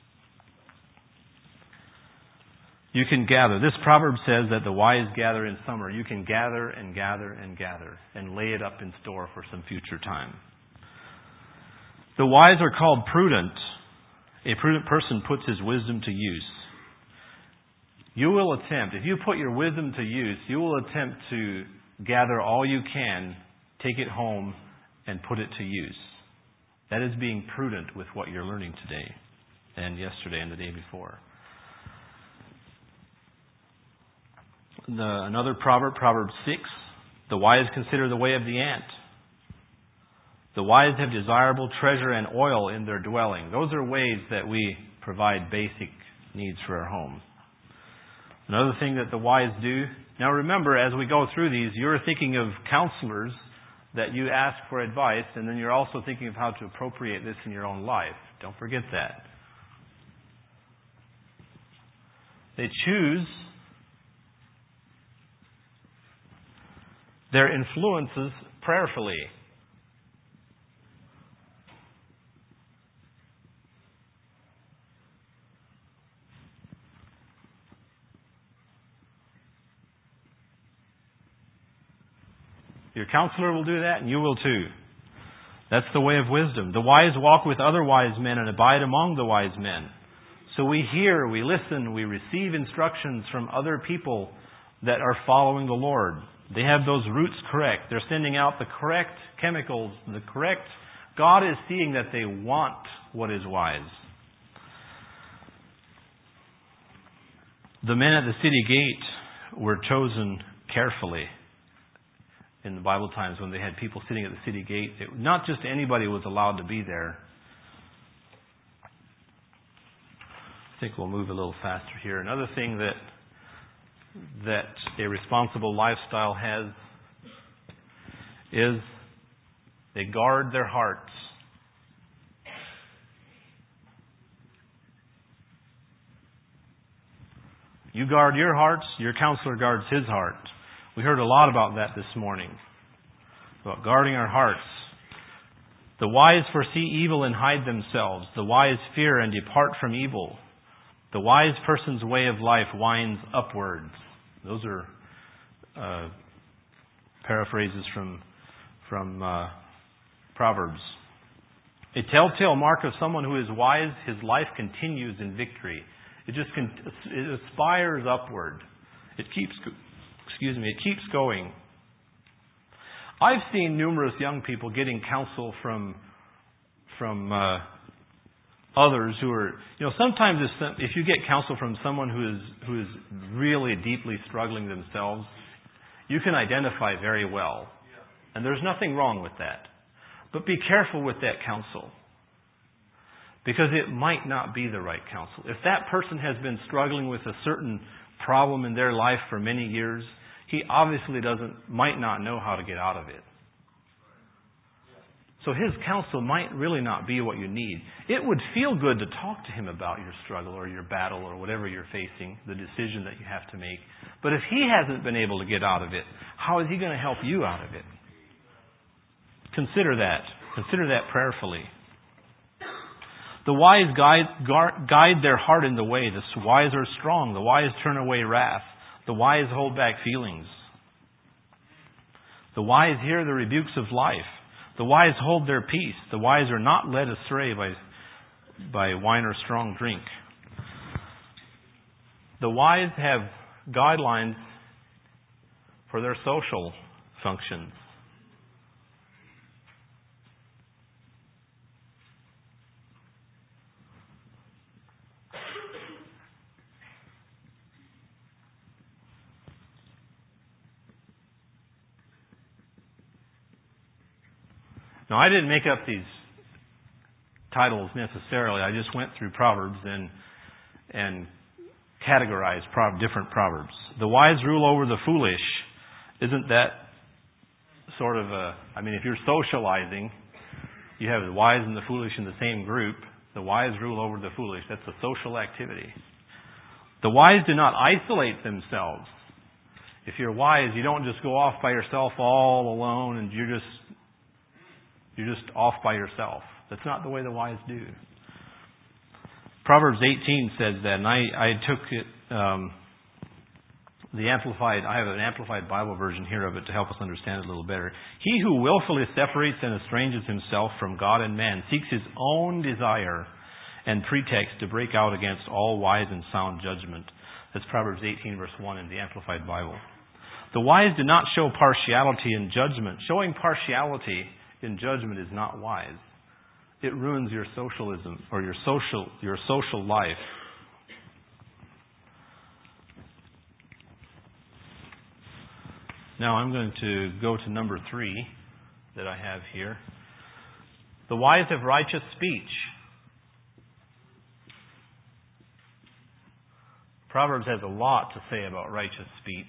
You can gather. This proverb says that the wise gather in summer. You can gather and gather and gather and lay it up in store for some future time. The wise are called prudent. A prudent person puts his wisdom to use. You will attempt, if you put your wisdom to use, you will attempt to gather all you can, take it home, and put it to use. That is being prudent with what you're learning today and yesterday and the day before. Another proverb, Proverbs 6, the wise consider the way of the ant. The wise have desirable treasure and oil in their dwelling. Those are ways that we provide basic needs for our home. Another thing that the wise do. Now remember, as we go through these, you're thinking of counselors that you ask for advice, and then you're also thinking of how to appropriate this in your own life. Don't forget that. They choose their influences prayerfully. Your counselor will do that, and you will too. That's the way of wisdom. The wise walk with other wise men and abide among the wise men. So we hear, we listen, we receive instructions from other people that are following the Lord. They have those roots correct. They're sending out the correct chemicals, the correct. God is seeing that they want what is wise. The men at the city gate were chosen carefully. In the Bible times, when they had people sitting at the city gate, not just anybody was allowed to be there. I think we'll move a little faster here. Another thing that a responsible lifestyle has is they guard their hearts. You guard your hearts, your counselor guards his heart. We heard a lot about that this morning, about guarding our hearts. The wise foresee evil and hide themselves. The wise fear and depart from evil. The wise person's way of life winds upwards. Those are paraphrases from Proverbs. A telltale mark of someone who is wise, his life continues in victory. It aspires upward. It keeps going. I've seen numerous young people getting counsel from others who are, sometimes if you get counsel from someone who is really deeply struggling themselves, you can identify very well. And there's nothing wrong with that. But be careful with that counsel, because it might not be the right counsel. If that person has been struggling with a certain problem in their life for many years, he obviously might not know how to get out of it. So his counsel might really not be what you need. It would feel good to talk to him about your struggle or your battle or whatever you're facing, the decision that you have to make. But if he hasn't been able to get out of it, how is he going to help you out of it? Consider that. Consider that prayerfully. The wise guide their heart in the way. The wise are strong. The wise turn away wrath. The wise hold back feelings. The wise hear the rebukes of life. The wise hold their peace. The wise are not led astray by wine or strong drink. The wise have guidelines for their social functions. Now, I didn't make up these titles necessarily. I just went through Proverbs and categorized different Proverbs. The wise rule over the foolish. Isn't that sort of if you're socializing, you have the wise and the foolish in the same group. The wise rule over the foolish. That's a social activity. The wise do not isolate themselves. If you're wise, you don't just go off by yourself all alone and you're just off by yourself. That's not the way the wise do. Proverbs 18 says that, and I took it, I have an Amplified Bible version here of it to help us understand it a little better. He who willfully separates and estranges himself from God and man seeks his own desire and pretext to break out against all wise and sound judgment. That's Proverbs 18 verse 1 in the Amplified Bible. The wise do not show partiality in judgment. Showing partiality in judgment is not wise. It ruins your socialism or your social life. Now I'm going to go to number 3 that I have here. The wise have righteous speech. Proverbs has a lot to say about righteous speech.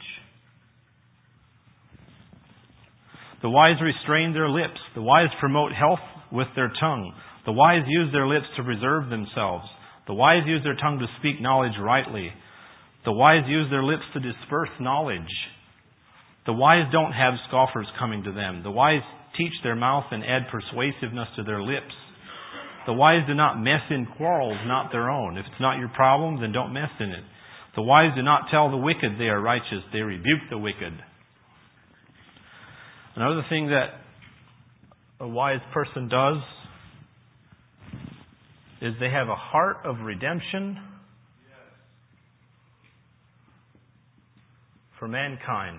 The wise restrain their lips. The wise promote health with their tongue. The wise use their lips to preserve themselves. The wise use their tongue to speak knowledge rightly. The wise use their lips to disperse knowledge. The wise don't have scoffers coming to them. The wise teach their mouth and add persuasiveness to their lips. The wise do not mess in quarrels not their own. If it's not your problem, then don't mess in it. The wise do not tell the wicked they are righteous. They rebuke the wicked. Another thing that a wise person does is they have a heart of redemption for mankind.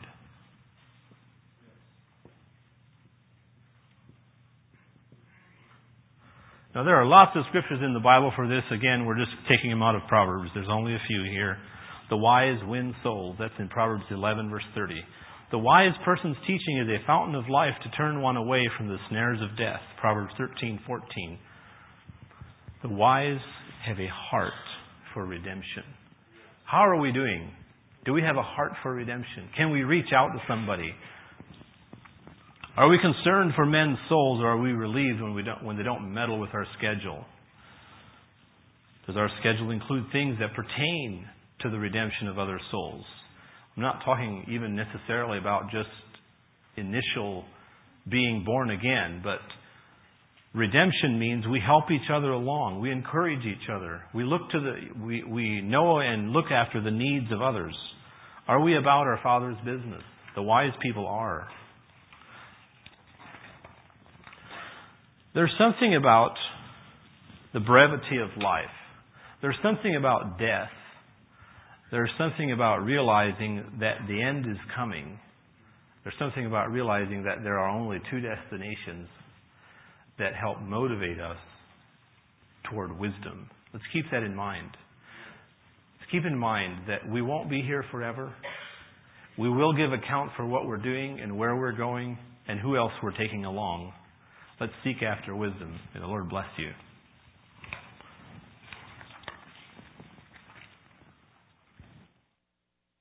Now, there are lots of scriptures in the Bible for this. Again, we're just taking them out of Proverbs. There's only a few here. The wise win souls. That's in Proverbs 11, verse 30. The wise person's teaching is a fountain of life to turn one away from the snares of death. Proverbs 13:14. The wise have a heart for redemption. How are we doing? Do we have a heart for redemption? Can we reach out to somebody? Are we concerned for men's souls, or are we relieved when they don't meddle with our schedule? Does our schedule include things that pertain to the redemption of other souls? I'm not talking even necessarily about just initial being born again, but redemption means we help each other along. We encourage each other. We know and look after the needs of others. Are we about our Father's business? The wise people are. There's something about the brevity of life. There's something about death. There's something about realizing that the end is coming. There's something about realizing that there are only two destinations that help motivate us toward wisdom. Let's keep that in mind. Let's keep in mind that we won't be here forever. We will give account for what we're doing and where we're going and who else we're taking along. Let's seek after wisdom. May the Lord bless you.